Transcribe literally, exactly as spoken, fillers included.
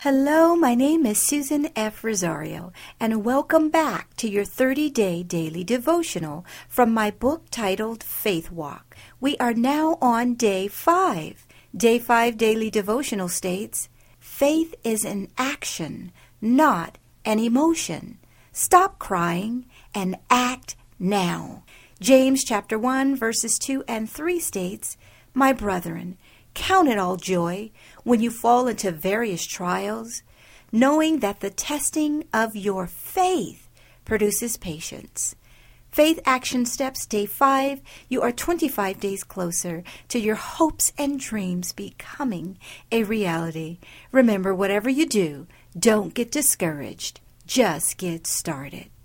Hello, my name is Susan F. Rosario, and welcome back to your thirty-day daily devotional from my book titled Faith Walk. We are now on day five. Day five daily devotional states, faith is an action, not an emotion. Stop crying and act now. James chapter one, verses two and three states, My brethren, count it all joy when you fall into various trials, knowing that the testing of your faith produces patience. Faith Action Steps, Day five, you are twenty-five days closer to your hopes and dreams becoming a reality. Remember, whatever you do, don't get discouraged. Just get started.